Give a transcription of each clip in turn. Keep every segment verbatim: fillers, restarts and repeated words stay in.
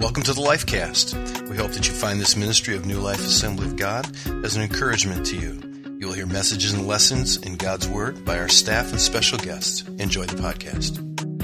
Welcome to the Lifecast. We hope that you find this ministry of New Life Assembly of God as an encouragement to you. You will hear messages and lessons in God's Word by our staff and special guests. Enjoy the podcast.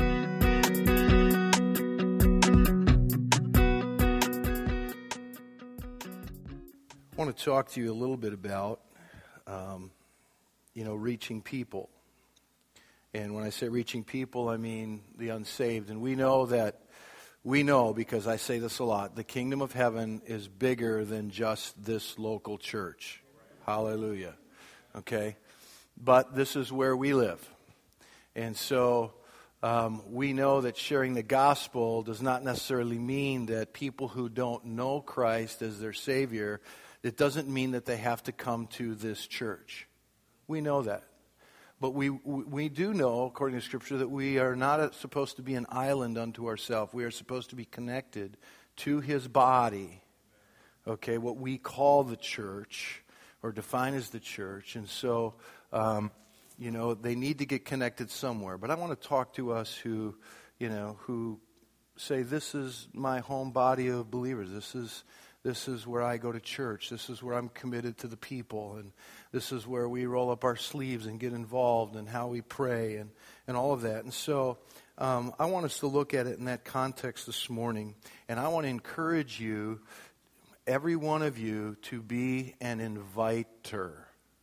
I want to talk to you a little bit about, um, you know, reaching people. And when I say reaching people, I mean the unsaved. And we know that, we know, because I say this a lot, the kingdom of heaven is bigger than just this local church. Hallelujah. Okay? But this is where we live. And so um, we know that sharing the gospel does not necessarily mean that people who don't know Christ as their Savior, it doesn't mean that they have to come to this church. We know that. But we we do know, according to Scripture, that we are not supposed to be an island unto ourselves. We are supposed to be connected to His body, okay, what we call the church, or define as the church. And so, um, you know, they need to get connected somewhere. But I want to talk to us who, you know, who say, this is my home body of believers. This is... This is where I go to church. This is where I'm committed to the people. And this is where we roll up our sleeves and get involved and how we pray and, and all of that. And so um, I want us to look at it in that context this morning. And I want to encourage you, every one of you, to be an inviter.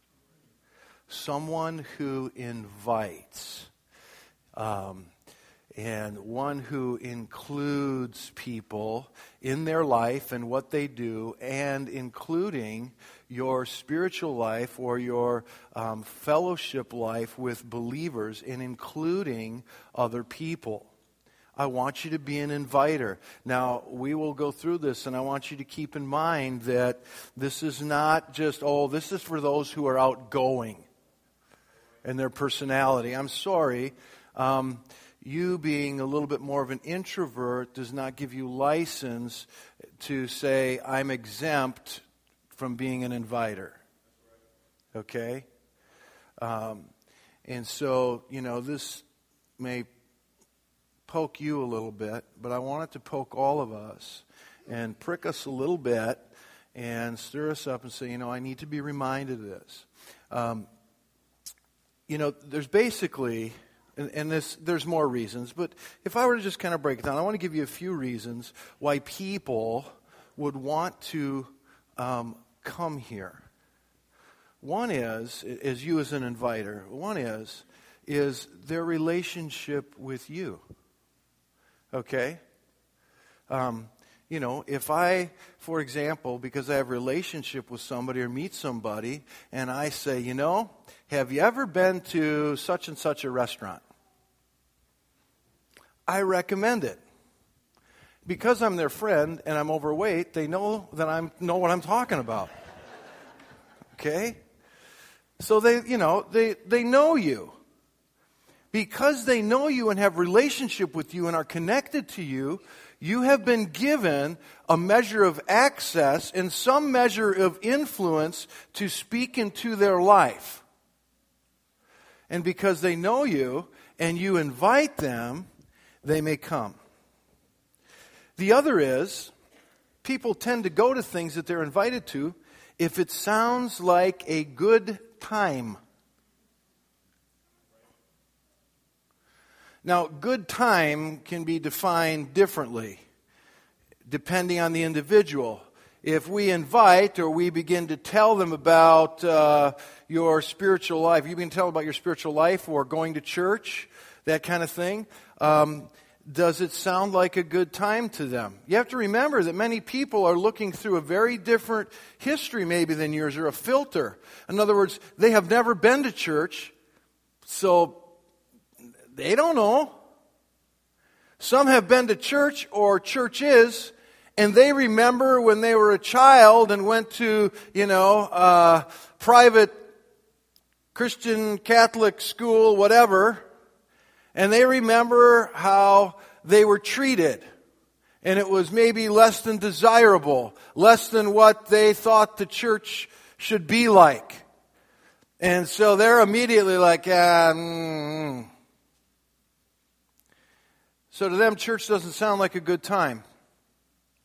Someone who invites. Um And one who includes people in their life and what they do, and including your spiritual life or your um, fellowship life with believers, and including other people. I want you to be an inviter. Now, we will go through this, and I want you to keep in mind that this is not just, oh, this is for those who are outgoing in their personality. I'm sorry. Um You being a little bit more of an introvert does not give you license to say, I'm exempt from being an inviter. Okay? Um, and so, you know, this may poke you a little bit, but I want it to poke all of us and prick us a little bit and stir us up and say, you know, I need to be reminded of this. Um, you know, there's basically... And, and this, there's more reasons, but if I were to just kind of break it down, I want to give you a few reasons why people would want to um, come here. One is, as you as an inviter, one is, is their relationship with you. Okay? Um, you know, if I, for example, because I have a relationship with somebody or meet somebody, and I say, you know, have you ever been to such and such a restaurant? I recommend it. Because I'm their friend and I'm overweight, they know that I know what I'm talking about. Okay? So they, you know, they, they know you. Because they know you and have relationship with you and are connected to you, you have been given a measure of access and some measure of influence to speak into their life. And because they know you and you invite them, they may come. The other is, people tend to go to things that they're invited to if it sounds like a good time. Now, good time can be defined differently, depending on the individual. If we invite or we begin to tell them about uh, your spiritual life, you begin to tell them about your spiritual life or going to church, that kind of thing, um, does it sound like a good time to them? You have to remember that many people are looking through a very different history maybe than yours, or a filter. In other words, they have never been to church, so they don't know. Some have been to church or churches, and they remember when they were a child and went to, you know, uh, private Christian Catholic school, whatever, and they remember how they were treated. And it was maybe less than desirable, less than what they thought the church should be like. And so they're immediately like, ah, mm. So to them, church doesn't sound like a good time.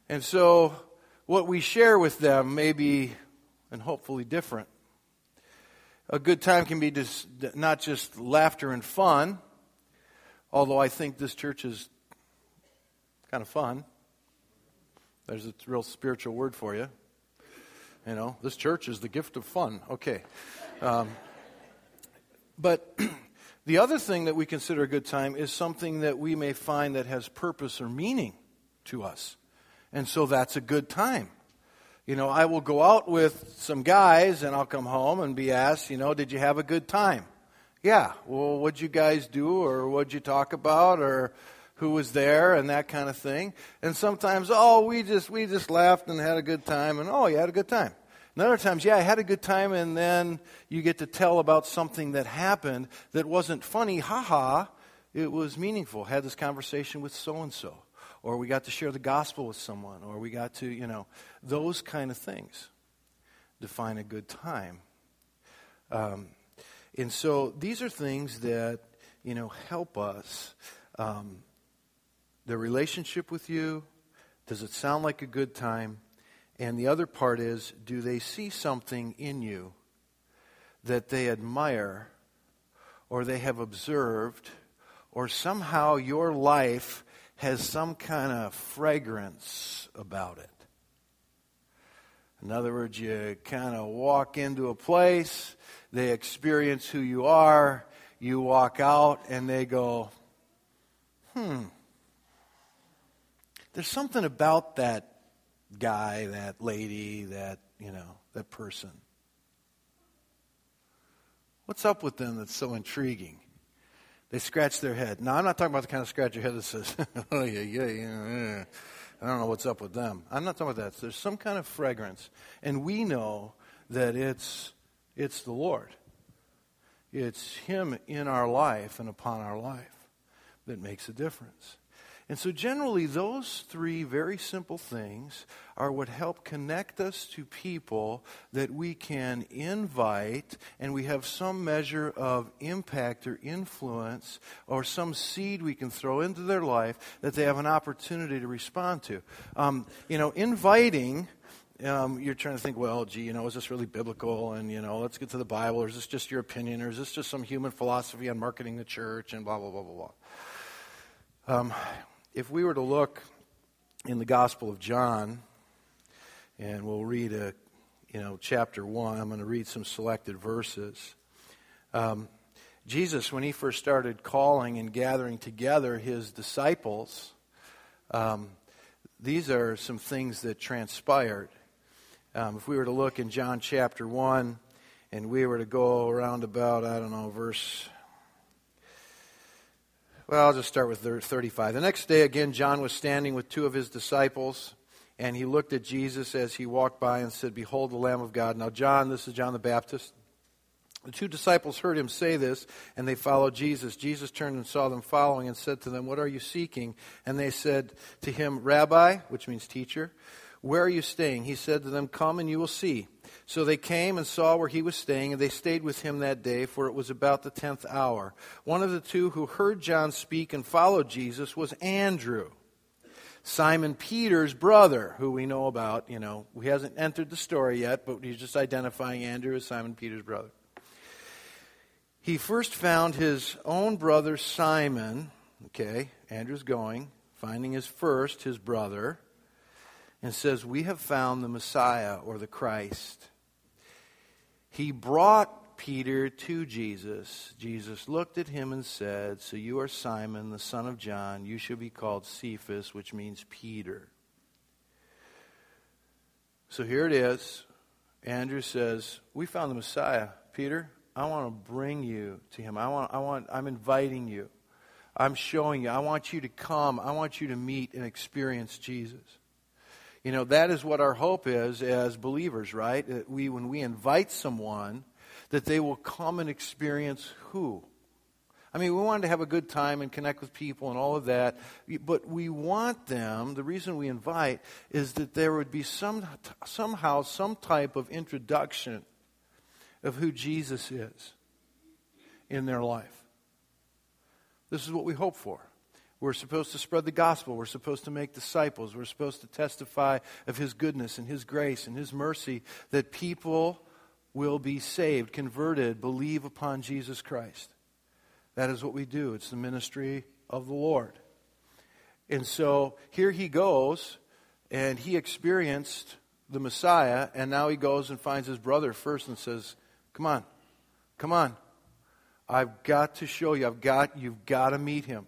And so what we share with them may be, and hopefully, different. A good time can be just, not just laughter and fun, although I think this church is kind of fun. There's a real spiritual word for you. You know, this church is the gift of fun. Okay. Um, but the other thing that we consider a good time is something that we may find that has purpose or meaning to us. And so that's a good time. You know, I will go out with some guys and I'll come home and be asked, you know, did you have a good time? Yeah. Well, what'd you guys do, or what'd you talk about, or who was there, and that kind of thing. And sometimes, oh, we just we just laughed and had a good time, and oh, you had a good time. And other times, yeah, I had a good time, and then you get to tell about something that happened that wasn't funny, haha, it was meaningful. Had this conversation with so-and-so, or we got to share the gospel with someone, or we got to, you know, those kind of things define a good time. Um, and so these are things that, you know, help us. Um, the relationship with you, does it sound like a good time? And the other part is, do they see something in you that they admire, or they have observed, or somehow your life has some kind of fragrance about it? In other words, you kind of walk into a place, they experience who you are, you walk out, and they go, hmm, there's something about that guy, that lady, that, you know, that person. What's up with them that's so intriguing? They scratch their head. Now, I'm not talking about the kind of scratch your head that says, oh, yeah, yeah, yeah, yeah. I don't know what's up with them. I'm not talking about that. There's some kind of fragrance. And we know that it's it's the Lord. It's Him in our life and upon our life that makes a difference. And so generally, those three very simple things are what help connect us to people that we can invite, and we have some measure of impact or influence or some seed we can throw into their life that they have an opportunity to respond to. Um, you know, inviting, um, you're trying to think, well, gee, you know, is this really biblical? And, you know, let's get to the Bible. Or is this just your opinion? Or is this just some human philosophy on marketing the church and blah, blah, blah, blah, blah. Um If we were to look in the Gospel of John, and we'll read a, you know, chapter one. I'm going to read some selected verses. Um, Jesus, when He first started calling and gathering together His disciples, um, these are some things that transpired. Um, if we were to look in John chapter one, and we were to go around about, I don't know, verse... Well, I'll just start with thirty-five. The next day, again, John was standing with two of his disciples, and he looked at Jesus as he walked by and said, "Behold the Lamb of God." Now, John, this is John the Baptist. The two disciples heard him say this, and they followed Jesus. Jesus turned and saw them following and said to them, "What are you seeking?" And they said to him, "Rabbi," which means teacher, "where are you staying?" He said to them, "Come and you will see." So they came and saw where he was staying, and they stayed with him that day, for it was about the tenth hour. One of the two who heard John speak and followed Jesus was Andrew, Simon Peter's brother, who we know about. You know, he hasn't entered the story yet, but he's just identifying Andrew as Simon Peter's brother. He first found his own brother Simon. Okay, Andrew's going, finding his first, his brother, and says, "We have found the Messiah," or the Christ. He brought Peter to Jesus. Jesus looked at him and said, "So you are Simon, the son of John. You shall be called Cephas," which means Peter. So here it is. Andrew says, "We found the Messiah. Peter, I want to bring you to him. I want, I want, I'm inviting you. I'm showing you. I want you to come. I want you to meet and experience Jesus." You know, that is what our hope is as believers, right? That we, when we invite someone, that they will come and experience who? I mean, we want to have a good time and connect with people and all of that, but we want them, the reason we invite is that there would be some somehow some type of introduction of who Jesus is in their life. This is what we hope for. We're supposed to spread the gospel. We're supposed to make disciples. We're supposed to testify of His goodness and His grace and His mercy, that people will be saved, converted, believe upon Jesus Christ. That is what we do. It's the ministry of the Lord. And so here he goes, and he experienced the Messiah, and now he goes and finds his brother first and says, come on, come on. I've got to show you. I've got, you've got to meet him.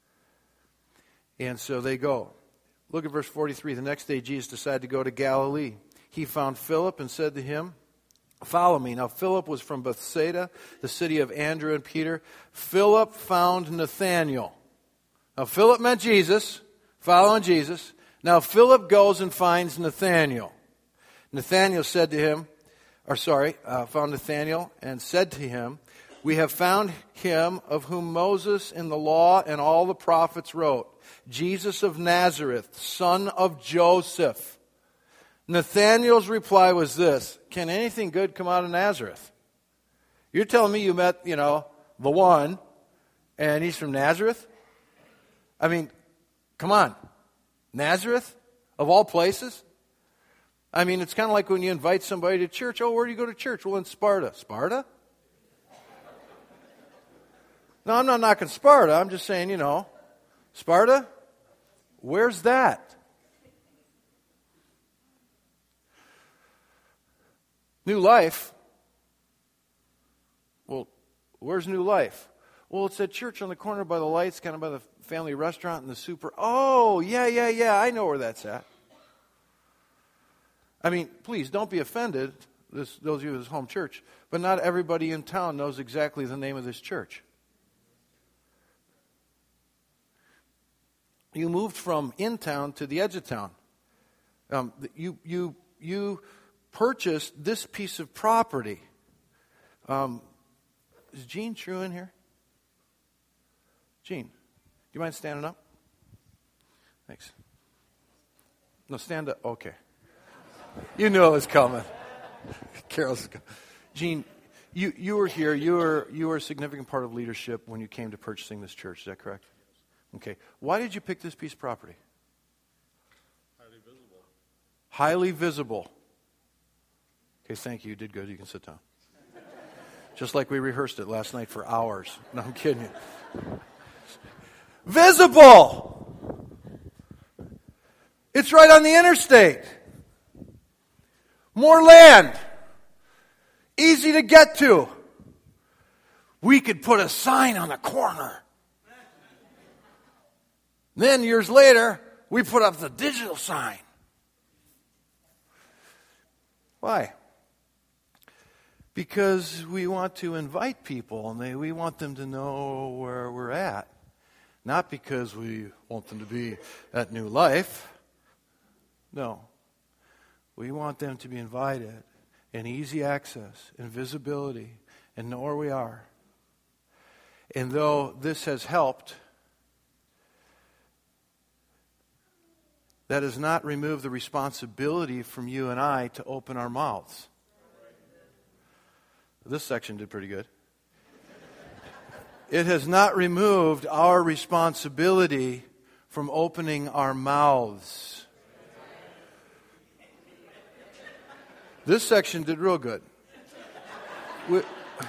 And so they go. Look at verse forty-three. The next day Jesus decided to go to Galilee. He found Philip and said to him, follow me. Now Philip was from Bethsaida, the city of Andrew and Peter. Philip found Nathanael. Now Philip met Jesus, following Jesus. Now Philip goes and finds Nathanael. Nathanael said to him, or sorry, uh, found Nathanael and said to him, we have found him of whom Moses in the law and all the prophets wrote, Jesus of Nazareth, son of Joseph. Nathanael's reply was this, can anything good come out of Nazareth? You're telling me you met, you know, the one, and he's from Nazareth? I mean, come on. Nazareth, of all places? I mean, it's kind of like when you invite somebody to church. Oh, where do you go to church? Well, in Sparta. Sparta? No, I'm not knocking Sparta. I'm just saying, you know, Sparta? Where's that? New Life? Well, where's New Life? Well, it's that church on the corner by the lights, kind of by the family restaurant and the super. Oh, yeah, yeah, yeah, I know where that's at. I mean, please, don't be offended, this, those of you who's home church, but not everybody in town knows exactly the name of this church. You moved from in town to the edge of town. Um, you, you, you purchased this piece of property. Um, is Gene True in here? Gene, do you mind standing up? Thanks. No, stand up. Okay. You knew it was coming. Carol's coming. Gene, you, you were here. You were you were a significant part of leadership when you came to purchasing this church. Is that correct? Okay. Why did you pick this piece of property? Highly visible. Highly visible. Okay, thank you. You did good. You can sit down. Just like we rehearsed it last night for hours. No, I'm kidding you. Visible! It's right on the interstate. More land. Easy to get to. We could put a sign on the corner. Then years later, we put up the digital sign. Why? Because we want to invite people and they, we want them to know where we're at. Not because we want them to be at New Life. No. We want them to be invited and easy access and visibility and know where we are. And though this has helped, that does not remove the responsibility from you and I to open our mouths. This section did pretty good. It has not removed our responsibility from opening our mouths. This section did real good. We,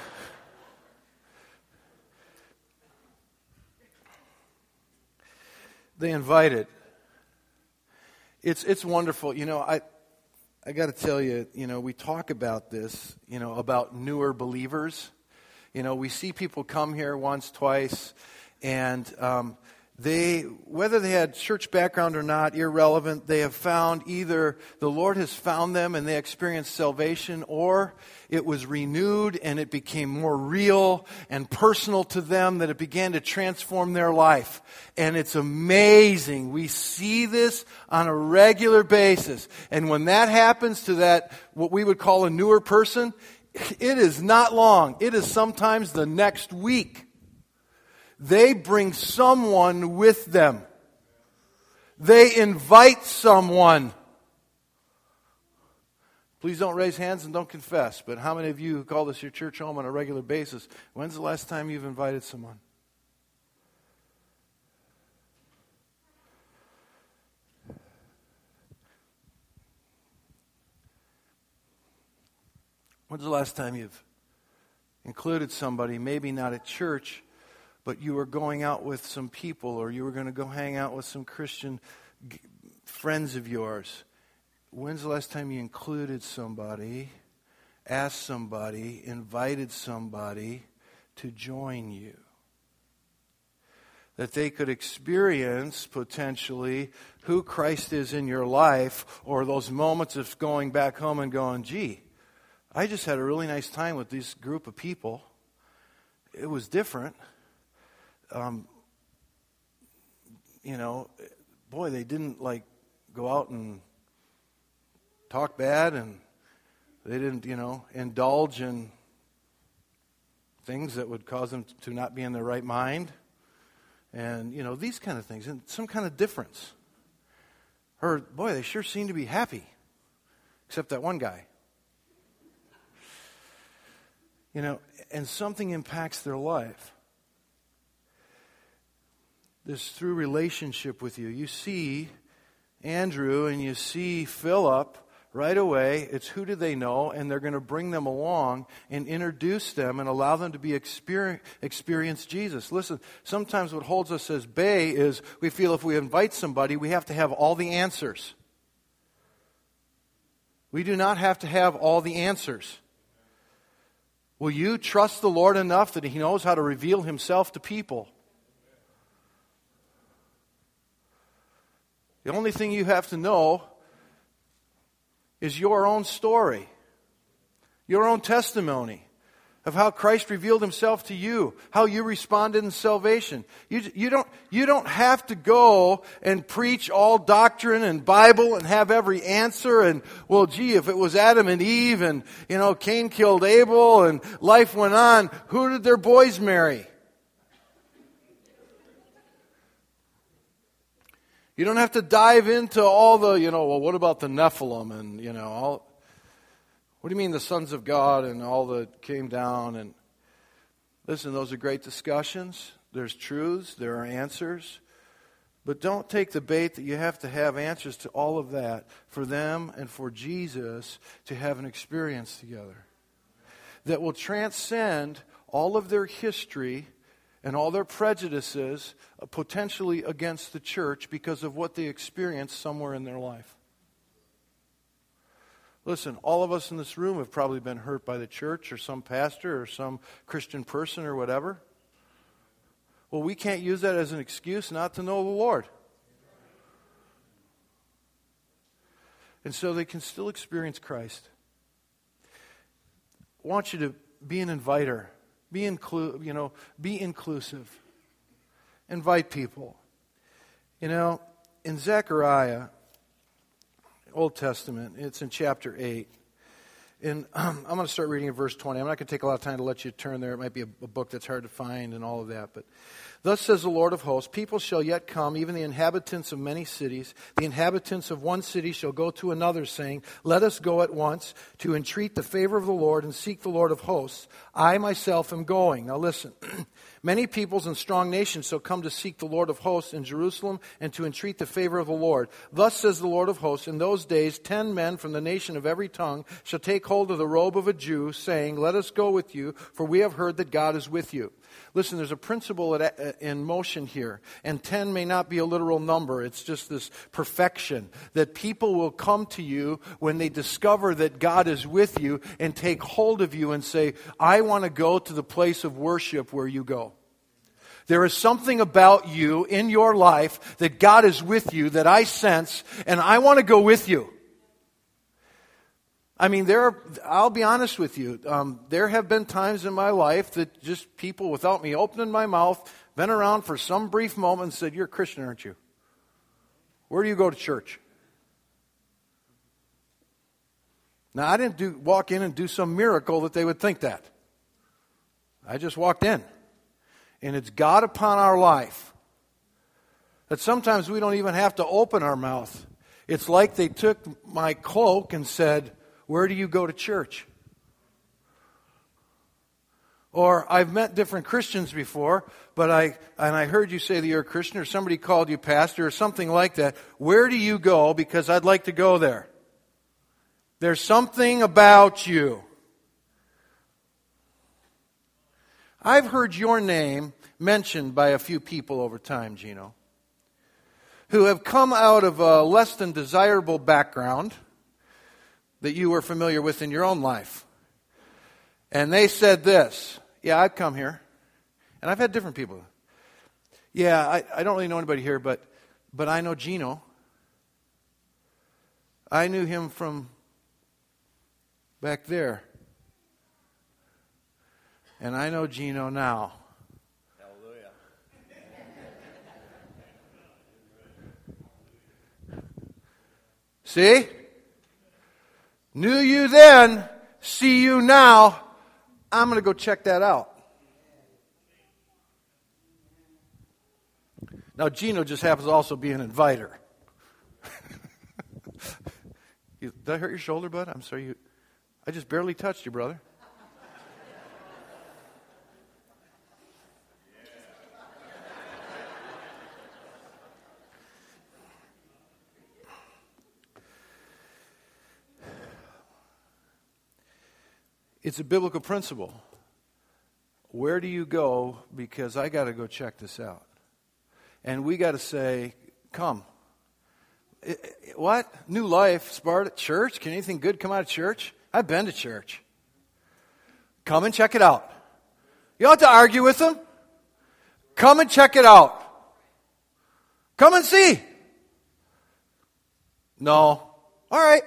they invited. It's it's wonderful. You know, I I got to tell you, you know, we talk about this, you know, about newer believers. You know, we see people come here once, twice, and um, they, whether they had church background or not, irrelevant, they have found either the Lord has found them and they experienced salvation, or it was renewed and it became more real and personal to them, that it began to transform their life. And it's amazing. We see this on a regular basis. And when that happens to that, what we would call a newer person, it is not long. It is sometimes the next week. They bring someone with them. They invite someone. Please don't raise hands and don't confess, but how many of you who call this your church home on a regular basis, when's the last time you've invited someone? When's the last time you've included somebody, maybe not at church, but you were going out with some people, or you were going to go hang out with some Christian g- friends of yours? When's the last time you included somebody, asked somebody, invited somebody to join you? That they could experience potentially who Christ is in your life, or those moments of going back home and going, gee, I just had a really nice time with this group of people. It was different. Um, you know, boy, they didn't like go out and talk bad, and they didn't, you know, indulge in things that would cause them to not be in their right mind. And, you know, these kind of things, and some kind of difference. Or, boy, they sure seem to be happy, except that one guy. You know, and something impacts their life. This through relationship with you. You see Andrew and you see Philip right away. It's who do they know, and they're going to bring them along and introduce them and allow them to be experience, experience Jesus. Listen, sometimes what holds us as bay is we feel if we invite somebody, we have to have all the answers. We do not have to have all the answers. Will you trust the Lord enough that He knows how to reveal Himself to people? The only thing you have to know is your own story, your own testimony of how Christ revealed Himself to you, how you responded in salvation. You, you don't, you don't have to go and preach all doctrine and Bible and have every answer and, well, gee, if it was Adam and Eve and, you know, Cain killed Abel and life went on, who did their boys marry? You don't have to dive into all the, you know, well, what about the Nephilim and, you know, all... What do you mean the sons of God and all that came down? And listen, those are great discussions. There's truths. There are answers. But don't take the bait that you have to have answers to all of that for them and for Jesus to have an experience together that will transcend all of their history and all their prejudices uh, potentially against the church because of what they experienced somewhere in their life. Listen, all of us in this room have probably been hurt by the church or some pastor or some Christian person or whatever. Well, we can't use that as an excuse not to know the Lord. And so they can still experience Christ. I want you to be an inviter. Be inclu- you know, be inclusive. Invite people. You know, in Zechariah, Old Testament, it's in chapter eight. And um, I'm going to start reading in verse twenty. I'm not going to take a lot of time to let you turn there. It might be a, a book that's hard to find and all of that. But thus says the Lord of hosts, people shall yet come, even the inhabitants of many cities. The inhabitants of one city shall go to another, saying, let us go at once to entreat the favor of the Lord and seek the Lord of hosts. I myself am going. Now listen. Many peoples and strong nations shall come to seek the Lord of hosts in Jerusalem and to entreat the favor of the Lord. Thus says the Lord of hosts, in those days ten men from the nation of every tongue shall take hold of the robe of a Jew, saying, let us go with you, for we have heard that God is with you. Listen, there's a principle in motion here, and ten may not be a literal number. It's just this perfection that people will come to you when they discover that God is with you and take hold of you and say, I want to go to the place of worship where you go. There is something about you in your life that God is with you that I sense, and I want to go with you. I mean, there are, I'll be honest with you, um, there have been times in my life that just people, without me opening my mouth, been around for some brief moment and said, you're a Christian, aren't you? Where do you go to church? Now, I didn't do, walk in and do some miracle that they would think that. I just walked in. And it's God upon our life that sometimes we don't even have to open our mouth. It's like they took my cloak and said, where do you go to church? Or I've met different Christians before, but I and I heard you say that you're a Christian, or somebody called you pastor or something like that. Where do you go? Because I'd like to go there. There's something about you. I've heard your name mentioned by a few people over time, Gino, who have come out of a less than desirable background that you were familiar with in your own life. And they said this, yeah, I've come here. And I've had different people. Yeah, I, I don't really know anybody here, but but I know Gino. I knew him from back there. And I know Gino now. Hallelujah. See? Knew you then, see you now. I'm going to go check that out. Now, Gino just happens to also be an inviter. you, did I hurt your shoulder, bud? I'm sorry. You, I just barely touched you, brother. It's a biblical principle. Where do you go? Because I got to go check this out. And we got to say, come. It, it, what? New Life, Sparta, church? Can anything good come out of church? I've been to church. Come and check it out. You don't have to argue with them. Come and check it out. Come and see. No. All right.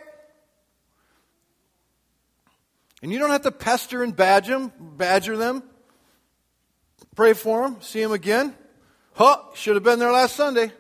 And you don't have to pester and badger them, badger them. Pray for them. See them again. Huh, should have been there last Sunday.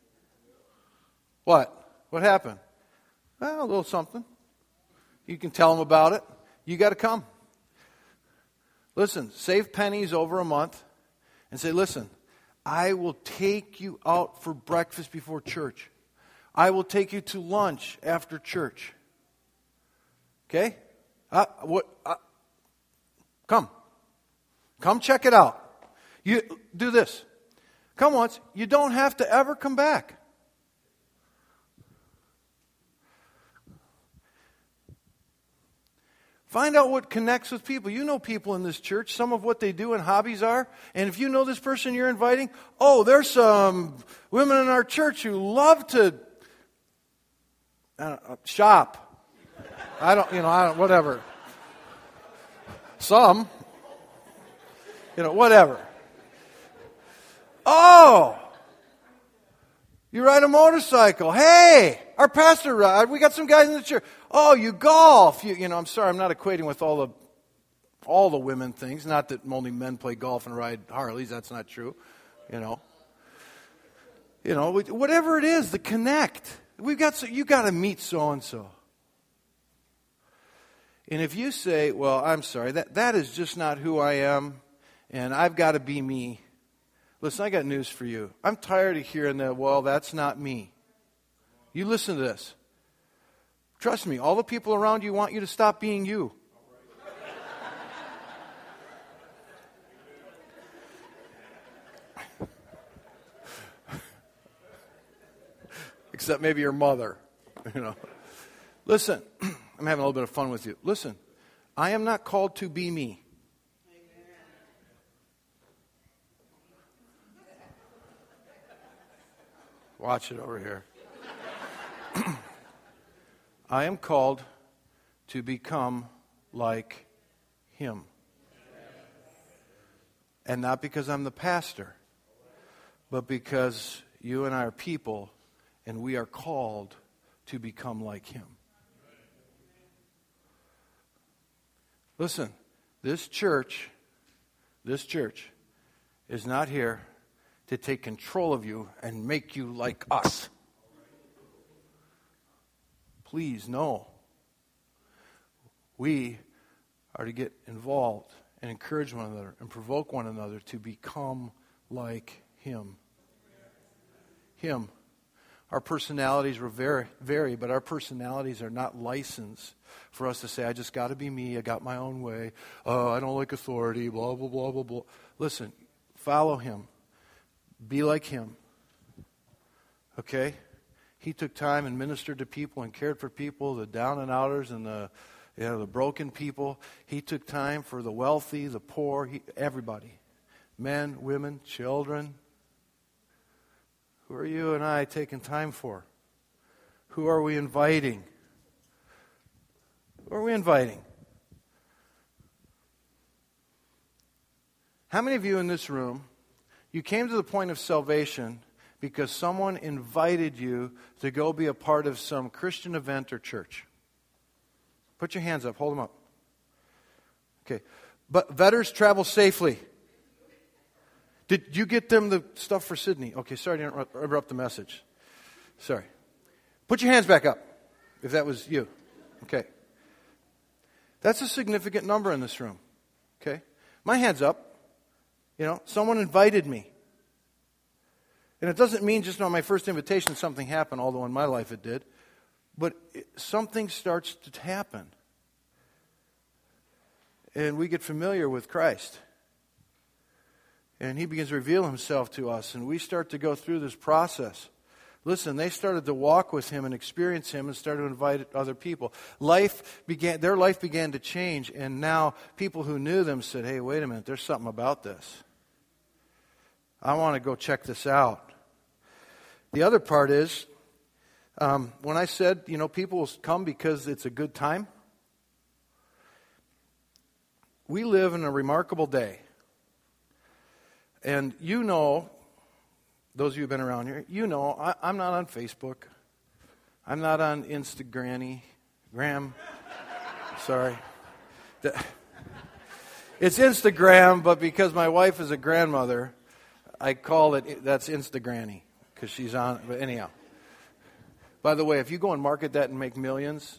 What? What happened? Well, a little something. You can tell them about it. You got to come. Listen, save pennies over a month and say, listen, I will take you out for breakfast before church. I will take you to lunch after church. Okay? Uh, what? Uh, come. Come check it out. You do this. Come once. You don't have to ever come back. Find out what connects with people. You know people in this church, some of what they do and hobbies are. And if you know this person you're inviting, oh, there's some women in our church who love to uh, shop. I don't, you know, I don't, whatever. Some, you know, whatever. Oh, you ride a motorcycle. Hey, our pastor ride. We got some guys in the church. Oh, you golf. You, you know, I'm sorry, I'm not equating with all the all the women things. Not that only men play golf and ride Harleys. That's not true. You know, you know, whatever it is, the connect. We've got so you got to meet so and so. And if you say, "Well, I'm sorry, that that is just not who I am, and I've got to be me." Listen, I got news for you. I'm tired of hearing that, well, that's not me. You listen to this. Trust me, all the people around you want you to stop being you. Except maybe your mother. You know. Listen, I'm having a little bit of fun with you. Listen, I am not called to be me. Watch it over here. I am called to become like Him. And not because I'm the pastor, but because you and I are people, and we are called to become like Him. Listen, this church, this church is not here to take control of you and make you like us. Please, no. We are to get involved and encourage one another and provoke one another to become like Him. Him. Our personalities will vary, vary, but our personalities are not licensed for us to say, I just got to be me, I got my own way, oh, I don't like authority, blah, blah, blah, blah, blah. Listen, follow Him. Be like Him. Okay? He took time and ministered to people and cared for people, the down and outers and the you know, the broken people. He took time for the wealthy, the poor, he, everybody. Men, women, children. Who are you and I taking time for? Who are we inviting? Who are we inviting? How many of you in this room, you came to the point of salvation because someone invited you to go be a part of some Christian event or church? Put your hands up. Hold them up. Okay. But Vetters, travel safely. Did you get them the stuff for Sydney? Okay, sorry to interrupt, interrupt the message. Sorry. Put your hands back up, if that was you. Okay. That's a significant number in this room. Okay. My hand's up. You know, someone invited me. And it doesn't mean just on my first invitation something happened, although in my life it did. But it, something starts to happen. And we get familiar with Christ. And He begins to reveal Himself to us. And we start to go through this process. Listen, they started to walk with Him and experience Him and started to invite other people. Life began, their life began to change. And now people who knew them said, hey, wait a minute, there's something about this. I want to go check this out. The other part is, um, when I said, you know, people will come because it's a good time. We live in a remarkable day. And you know, those of you who have been around here, you know, I, I'm not on Facebook. I'm not on Instagram. Gram. Sorry. It's Instagram, but because my wife is a grandmother, I call it, that's Instagranny, because she's on, but anyhow. By the way, if you go and market that and make millions,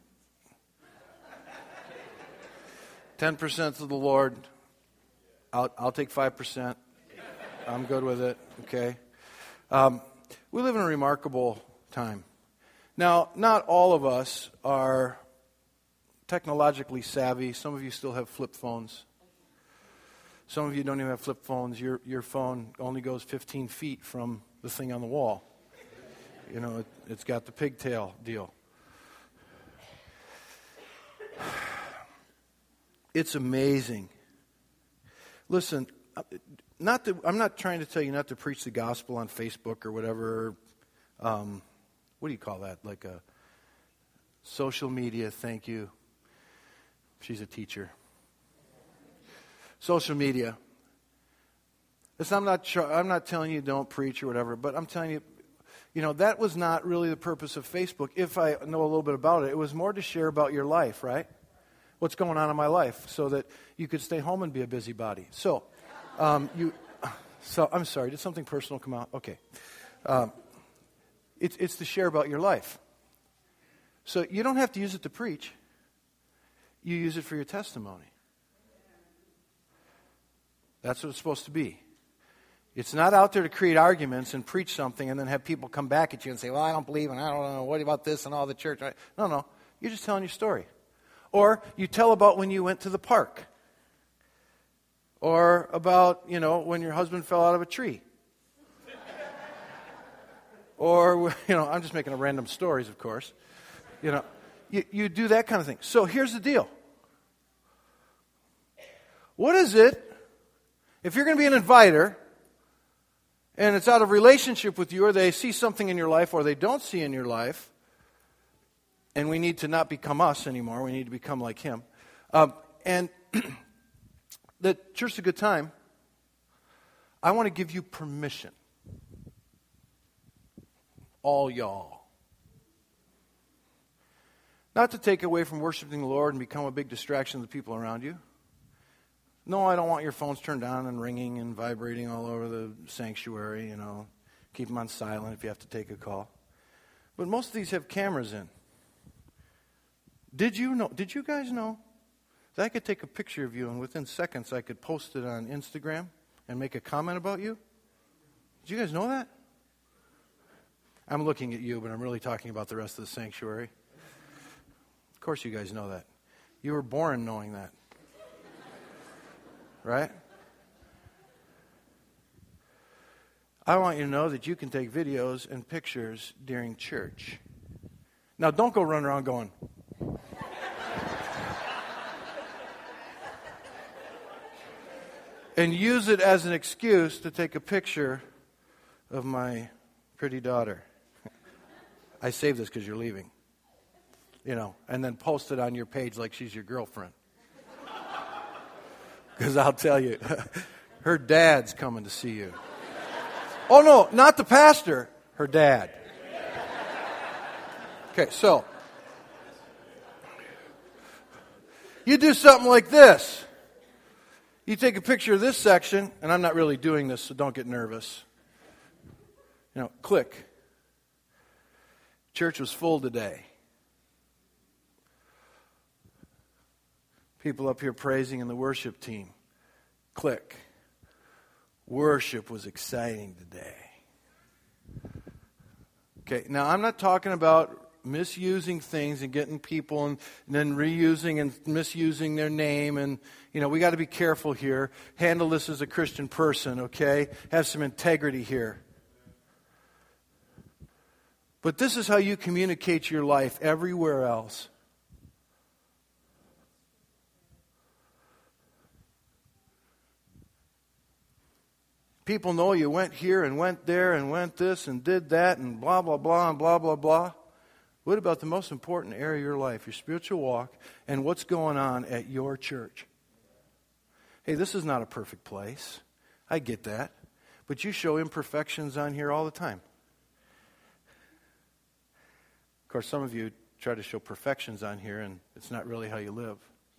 ten percent to the Lord, I'll, I'll take five percent. I'm good with it, okay? Um, we live in a remarkable time. Now, not all of us are technologically savvy. Some of you still have flip phones. Some of you don't even have flip phones. Your your phone only goes fifteen feet from the thing on the wall. You know, it, it's got the pigtail deal. It's amazing. Listen, not to, I'm not trying to tell you not to preach the gospel on Facebook or whatever. Um, what do you call that? Like a social media, thank you. She's a teacher. Social media. Listen, I'm not, I'm not telling you don't preach or whatever, but I'm telling you, you know, that was not really the purpose of Facebook. If I know a little bit about it, it was more to share about your life, right? What's going on in my life, so that you could stay home and be a busybody. So, um, you, so I'm sorry, did something personal come out? Okay. Um, it's, it's to share about your life. So you don't have to use it to preach. You use it for your testimony. That's what it's supposed to be. It's not out there to create arguments and preach something and then have people come back at you and say, well, I don't believe and I don't know, what about this and all the church? No, no, you're just telling your story. Or you tell about when you went to the park. Or about, you know, when your husband fell out of a tree. Or, you know, I'm just making up random stories, of course. You know, you, you do that kind of thing. So here's the deal. What is it, if you're going to be an inviter, and it's out of relationship with you, or they see something in your life, or they don't see in your life, and we need to not become us anymore, we need to become like Him. Um, and the Church is a good time. I want to give you permission. All y'all. Not to take away from worshiping the Lord and become a big distraction to the people around you. No, I don't want your phones turned on and ringing and vibrating all over the sanctuary, you know. Keep them on silent if you have to take a call. But most of these have cameras in. Did you know, did you guys know that I could take a picture of you and within seconds I could post it on Instagram and make a comment about you? Did you guys know that? I'm looking at you, but I'm really talking about the rest of the sanctuary. Of course you guys know that. You were born knowing that. Right? I want you to know that you can take videos and pictures during church. Now, don't go running around going. and use it as an excuse to take a picture of my pretty daughter. I saved this because you're leaving. You know, and then post it on your page like she's your girlfriend. Because I'll tell you, her dad's coming to see you. Oh, no, not the pastor, her dad. Okay, so you do something like this. You take a picture of this section, and I'm not really doing this, so don't get nervous. You know, click. Church was full today. People up here praising in the worship team. Click. Worship was exciting today. Okay, now I'm not talking about misusing things and getting people and, and then reusing and misusing their name. And, you know, we got to be careful here. Handle this as a Christian person, okay? Have some integrity here. But this is how you communicate your life everywhere else. People know you went here and went there and went this and did that and blah, blah, blah, and blah, blah, blah. What about the most important area of your life, your spiritual walk, and what's going on at your church? Hey, this is not a perfect place. I get that. But you show imperfections on here all the time. Of course, some of you try to show perfections on here, and it's not really how you live.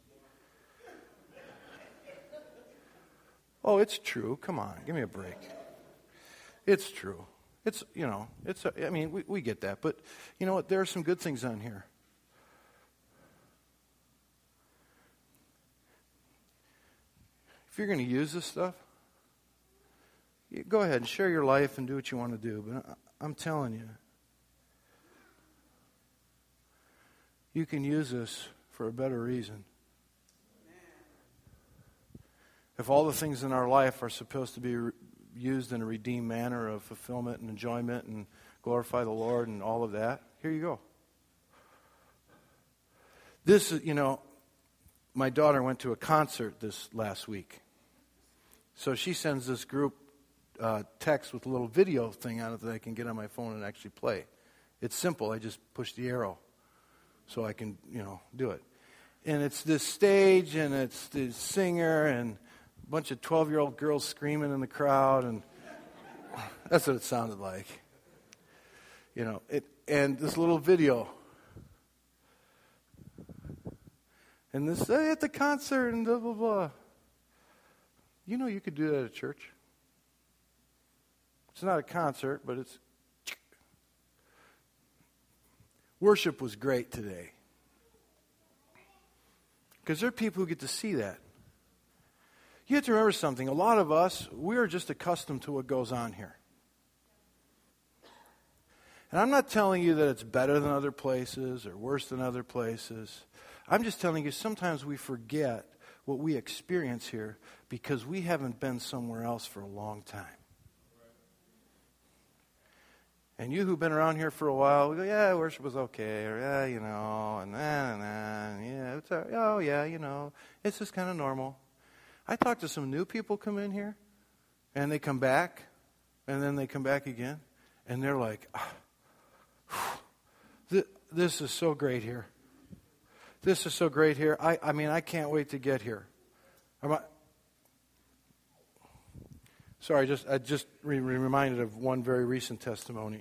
Oh, it's true. Come on, give me a break. It's true. It's, you know, it's, I mean, we, we get that. But, you know what, there are some good things on here. If you're going to use this stuff, you go ahead and share your life and do what you want to do. But I, I'm telling you, you can use this for a better reason. If all the things in our life are supposed to be re- used in a redeemed manner of fulfillment and enjoyment and glorify the Lord and all of that, here you go. This is, you know, my daughter went to a concert this last week. So she sends this group uh, text with a little video thing on it that I can get on my phone and actually play. It's simple. I just push the arrow so I can, you know, do it. And it's this stage and it's the singer and a bunch of twelve-year-old girls screaming in the crowd, and that's what it sounded like. You know, it and this little video. And this hey, at the concert and blah, blah, blah. You know you could do that at church. It's not a concert, but it's... Worship was great today. Because there are people who get to see that. You have to remember something. A lot of us, we are just accustomed to what goes on here. And I'm not telling you that it's better than other places or worse than other places. I'm just telling you sometimes we forget what we experience here because we haven't been somewhere else for a long time. And you who've been around here for a while, we go, yeah, worship was okay, or yeah, you know, and then, and then, yeah, it's all right. Oh, yeah, you know, it's just kind of normal. I talked to some new people come in here, and they come back, and then they come back again, and they're like, oh, this is so great here. This is so great here. I, I mean, I can't wait to get here. I, sorry, just I just re- reminded of one very recent testimony.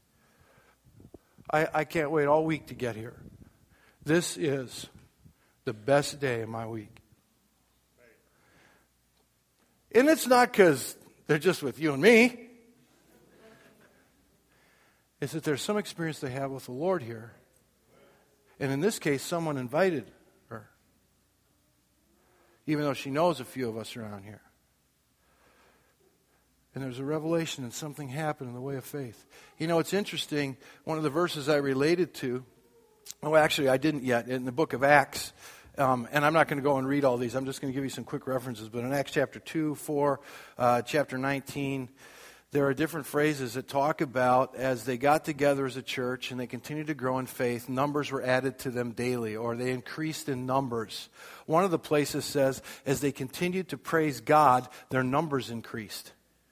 I, I can't wait all week to get here. This is the best day of my week. And it's not because they're just with you and me. It's that there's some experience they have with the Lord here. And in this case, someone invited her. Even though she knows a few of us around here. And there's a revelation and something happened in the way of faith. You know, it's interesting. One of the verses I related to, oh, actually, I didn't yet, in the book of Acts. Um, and I'm not going to go and read all these. I'm just going to give you some quick references. But in Acts chapter two, four, uh, chapter nineteen, there are different phrases that talk about as they got together as a church and they continued to grow in faith, numbers were added to them daily, or they increased in numbers. One of the places says, as they continued to praise God, their numbers increased.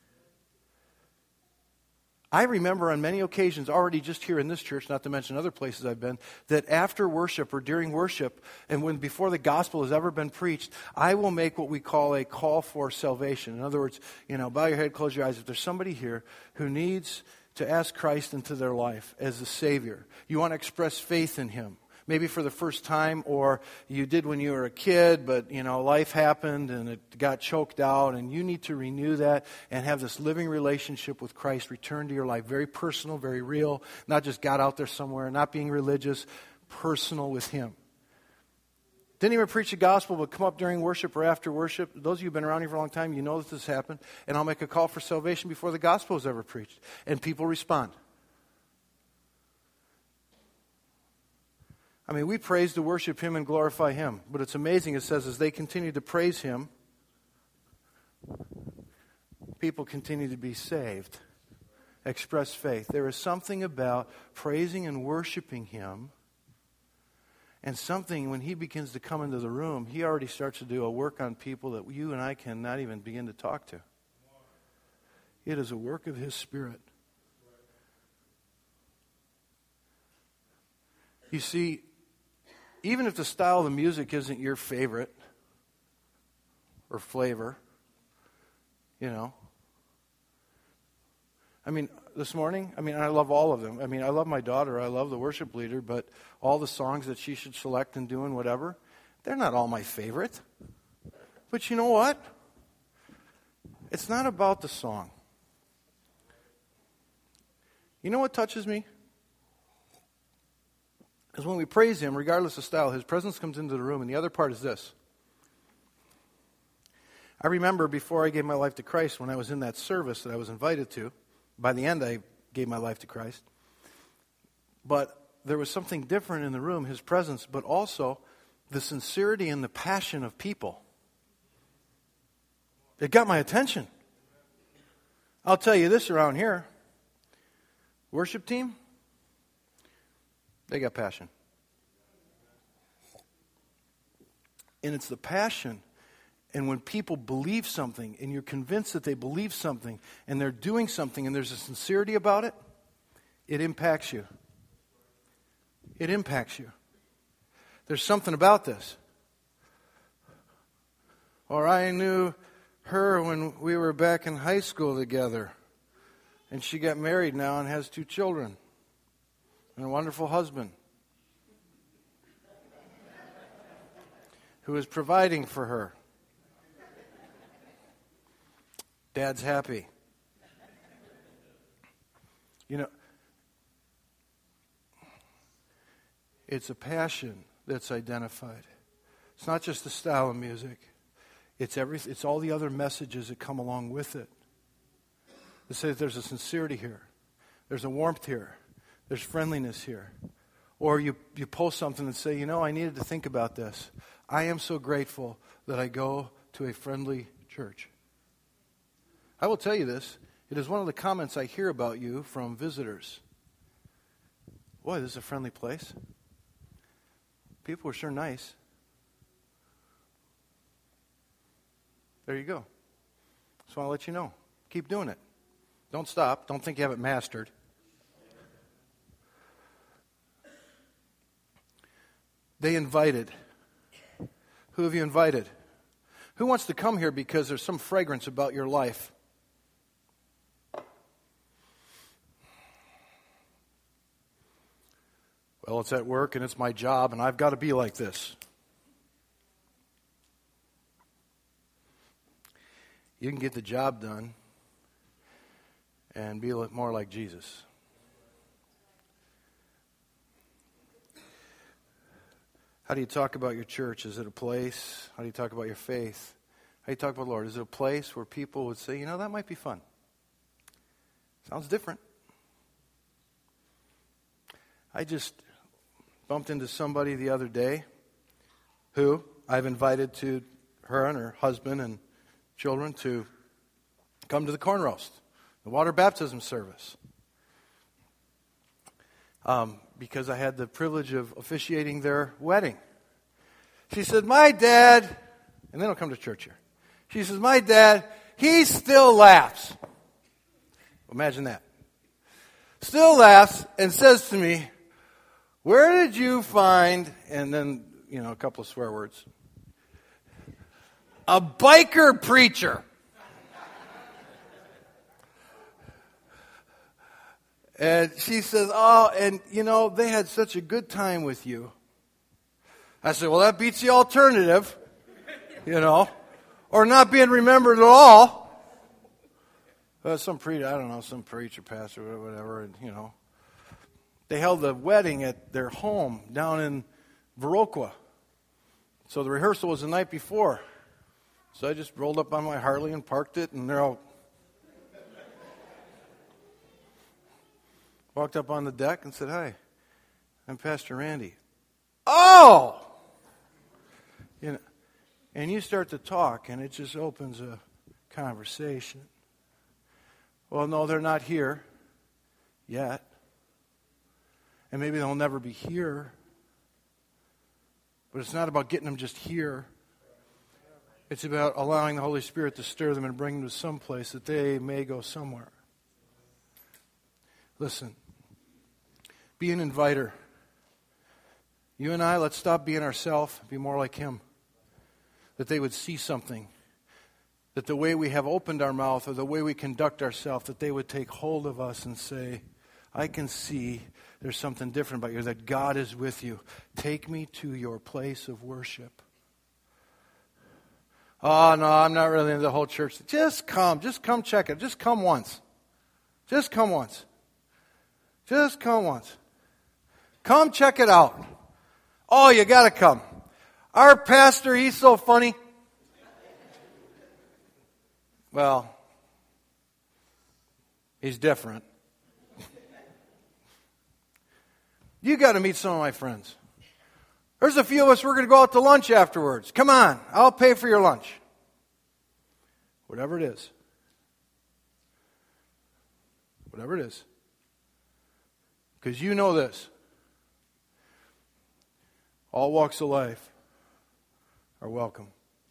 I remember on many occasions, already just here in this church, not to mention other places I've been, that after worship or during worship, and when before the gospel has ever been preached, I will make what we call a call for salvation. In other words, you know, bow your head, close your eyes. If there's somebody here who needs to ask Christ into their life as the Savior, you want to express faith in Him, maybe for the first time, or you did when you were a kid, but, you know, life happened and it got choked out, and you need to renew that and have this living relationship with Christ return to your life. Very personal, very real, not just got out there somewhere, not being religious, personal with Him. Didn't even preach the gospel, but come up during worship or after worship. Those of you who've been around here for a long time, you know that this happened. And I'll make a call for salvation before the gospel was ever preached. And people respond. I mean, we praise to worship Him and glorify Him. But it's amazing, it says, as they continue to praise Him, people continue to be saved, express faith. There is something about praising and worshiping Him, and something when He begins to come into the room, He already starts to do a work on people that you and I cannot even begin to talk to. It is a work of His Spirit. You see, even if the style of the music isn't your favorite or flavor, you know. I mean, this morning, I mean, I love all of them. I mean, I love my daughter. I love the worship leader. But all the songs that she should select and do and whatever, they're not all my favorite. But you know what? It's not about the song. You know what touches me? Because when we praise Him, regardless of style, His presence comes into the room. And the other part is this. I remember before I gave my life to Christ, when I was in that service that I was invited to, by the end I gave my life to Christ. But there was something different in the room, His presence, but also the sincerity and the passion of people. It got my attention. I'll tell you this around here. Worship team, they got passion. And it's the passion. And when people believe something, and you're convinced that they believe something, and they're doing something, and there's a sincerity about it, it impacts you. It impacts you. There's something about this. Or I knew her when we were back in high school together, and she got married now and has two children. And a wonderful husband who is providing for her. Dad's happy. You know, it's a passion that's identified. It's not just the style of music. It's every, it's all the other messages that come along with it. It says there's a sincerity here. There's a warmth here. There's friendliness here. Or you, you post something and say, you know, I needed to think about this. I am so grateful that I go to a friendly church. I will tell you this. It is one of the comments I hear about you from visitors. Boy, this is a friendly place. People are sure nice. There you go. Just want to let you know. Keep doing it. Don't stop. Don't think you have it mastered. They invited. Who have you invited? Who wants to come here because there's some fragrance about your life? Well, it's at work and it's my job and I've got to be like this. You can get the job done and be more like Jesus. How do you talk about your church? Is it a place? How do you talk about your faith? How do you talk about the Lord? Is it a place where people would say, you know, that might be fun? Sounds different. I just bumped into somebody the other day who I've invited to her and her husband and children to come to the corn roast the water baptism service. Um, because I had the privilege of officiating their wedding. She said, my dad, and they don't come to church here. She says, my dad, he still laughs. Imagine that. Still laughs and says to me, where did you find, and then, you know, a couple of swear words, a biker preacher? And she says, oh, and, you know, they had such a good time with you. I said, well, that beats the alternative, you know, or not being remembered at all. Uh, some preacher, I don't know, some preacher, pastor, or whatever, and, you know. They held the wedding at their home down in Viroqua. So the rehearsal was the night before. So I just rolled up on my Harley and parked it, and they're all... Walked up on the deck and said, hi, I'm Pastor Randy. Oh! You know, and you start to talk, and it just opens a conversation. Well, no, they're not here yet. And maybe they'll never be here. But it's not about getting them just here. It's about allowing the Holy Spirit to stir them and bring them to some place that they may go somewhere. Listen. Be an inviter. You and I, let's stop being ourselves, be more like Him. That they would see something. That the way we have opened our mouth or the way we conduct ourselves, that they would take hold of us and say, I can see there's something different about you, that God is with you. Take me to your place of worship. Oh, no, I'm not really in the whole church. Just come. Just come check it. Just come once. Just come once. Just come once. Come check it out. Oh, you got to come. Our pastor, he's so funny. Well, he's different. You got to meet some of my friends. There's a few of us, we're going to go out to lunch afterwards. Come on, I'll pay for your lunch. Whatever it is. Whatever it is. Because you know this. All walks of life are welcome.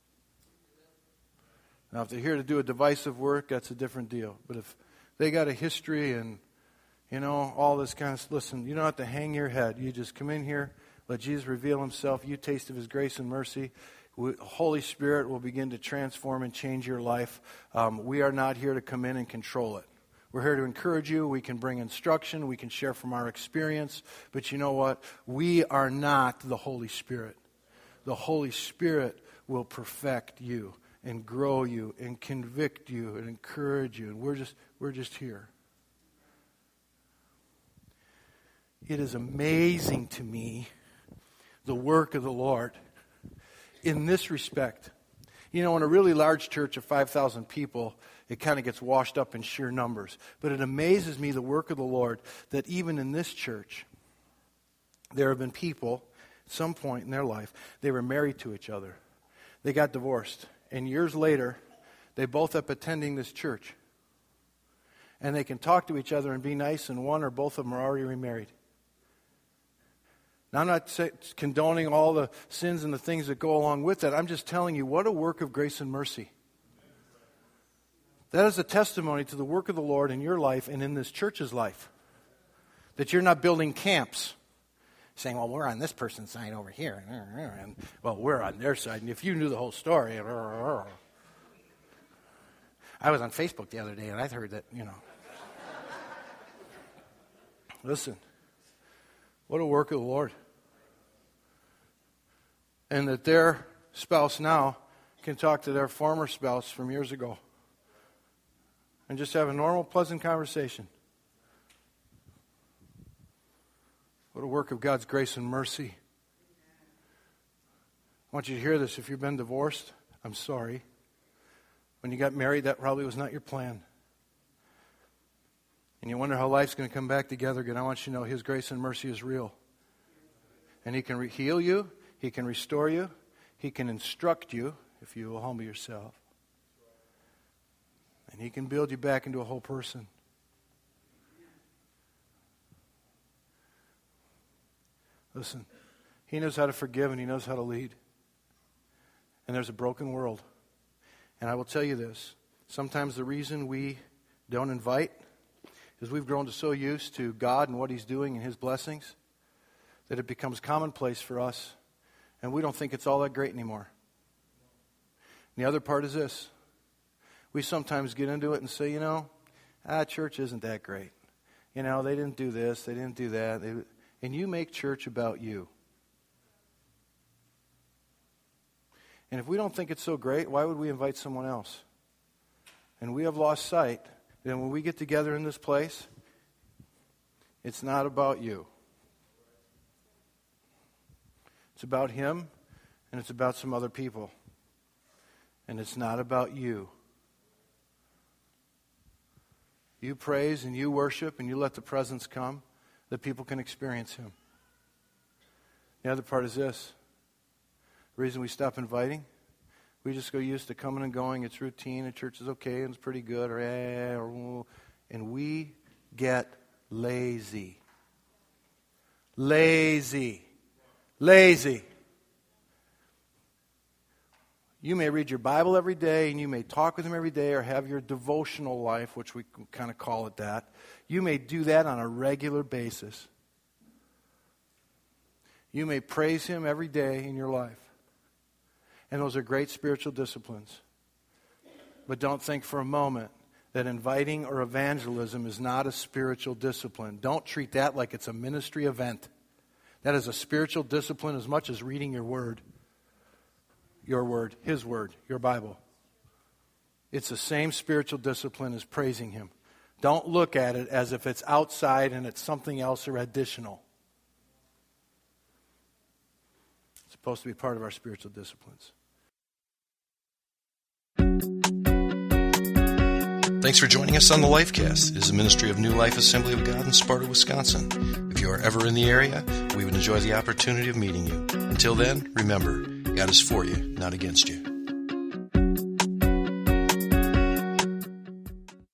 Now, if they're here to do a divisive work, that's a different deal. But if they got a history and, you know, all this kind of stuff, listen, you don't have to hang your head. You just come in here, let Jesus reveal Himself. You taste of His grace and mercy. Holy Spirit will begin to transform and change your life. Um, we are not here to come in and control it. We're here to encourage you. We can bring instruction. We can share from our experience. But you know what? We are not the Holy Spirit. The Holy Spirit will perfect you and grow you and convict you and encourage you. And we're just, we're just here. It is amazing to me, the work of the Lord in this respect. You know, in a really large church of five thousand people, it kind of gets washed up in sheer numbers. But it amazes me, the work of the Lord, that even in this church, there have been people, at some point in their life, they were married to each other. They got divorced. And years later, they both up attending this church. And they can talk to each other and be nice, and one or both of them are already remarried. Now, I'm not say, condoning all the sins and the things that go along with that. I'm just telling you, what a work of grace and mercy. That is a testimony to the work of the Lord in your life and in this church's life. That you're not building camps. Saying, well, we're on this person's side over here. And, well, we're on their side. And if you knew the whole story. I was on Facebook the other day and I heard that, you know. Listen. What a work of the Lord. And that their spouse now can talk to their former spouse from years ago. And just have a normal, pleasant conversation. What a work of God's grace and mercy. I want you to hear this. If you've been divorced, I'm sorry. When you got married, that probably was not your plan. And you wonder how life's going to come back together again. I want you to know His grace and mercy is real. And He can re- heal you. He can restore you. He can instruct you if you will humble yourself. And He can build you back into a whole person. Listen, He knows how to forgive and He knows how to lead. And there's a broken world. And I will tell you this. Sometimes the reason we don't invite is we've grown to so used to God and what He's doing and His blessings that it becomes commonplace for us. And we don't think it's all that great anymore. And the other part is this. We sometimes get into it and say, you know, ah, church isn't that great. You know, they didn't do this, they didn't do that. They, and you make church about you. And if we don't think it's so great, why would we invite someone else? And we have lost sight that when we get together in this place, it's not about you. It's about Him, and it's about some other people. And it's not about you. You praise and you worship and you let the presence come that people can experience Him. The other part is this. The reason we stop inviting, we just go used to coming and going. It's routine, and church is okay, and it's pretty good, or, eh, or and we get lazy. Lazy. Lazy. You may read your Bible every day, and you may talk with Him every day, or have your devotional life, which we kind of call it that. You may do that on a regular basis. You may praise Him every day in your life. And those are great spiritual disciplines. But don't think for a moment that inviting or evangelism is not a spiritual discipline. Don't treat that like it's a ministry event. That is a spiritual discipline as much as reading your word. Your word, His word, your Bible. It's the same spiritual discipline as praising Him. Don't look at it as if it's outside and it's something else or additional. It's supposed to be part of our spiritual disciplines. Thanks for joining us on the Lifecast. It is a ministry of New Life Assembly of God in Sparta, Wisconsin. If you are ever in the area, we would enjoy the opportunity of meeting you. Until then, remember, God is for you, not against you.